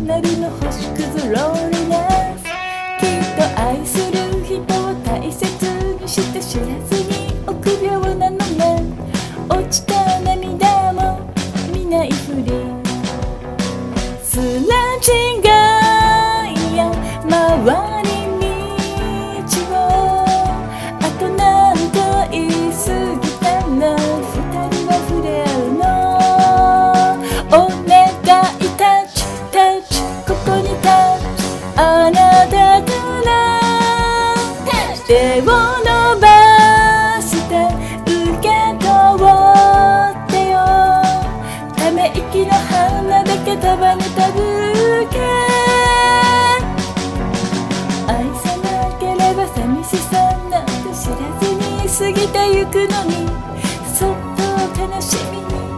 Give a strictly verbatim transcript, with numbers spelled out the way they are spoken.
るの星屑ローリネス。きっと愛する人を大切にして知らずに臆病なのね。落ちた涙も見ないふり、すれ違いや回り道をあとなんと言い過ぎたな。二人は触れ合うの。お願いタッチタッチ、ここにタッチ、あなたから手を伸ばして受け取ってよ。ため息の花だけ束ねたブーケ。愛さなければ寂しさなんて知らずに過ぎてゆくのに、そっと悲しみに